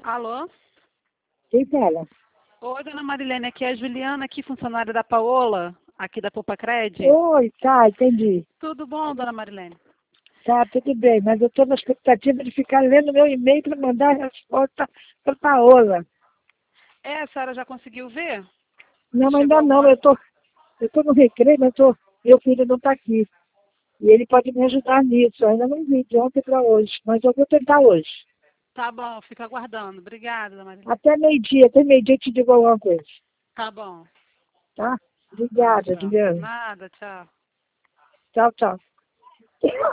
Alô? Quem fala? Oi, dona Marilene, aqui é a Juliana, aqui, funcionária da Paola, aqui da Poupa-Cred. Oi, tá, entendi. Tudo bom, dona Marilene? Tá, tudo bem, mas eu estou na expectativa de ficar lendo meu e-mail para mandar a resposta para Paola. A senhora já conseguiu ver? Não, Chegou ainda não, alguma... eu tô no recreio, mas meu filho não está aqui. E ele pode me ajudar nisso. Eu ainda não vi de ontem para hoje, mas eu vou tentar hoje. Tá bom, fica aguardando. Obrigada, dona Marilene. Até meio-dia eu te digo alguma coisa, Tá bom. tá? Tá, Obrigada, tchau. Juliana. Nada, tchau. Tchau, tchau.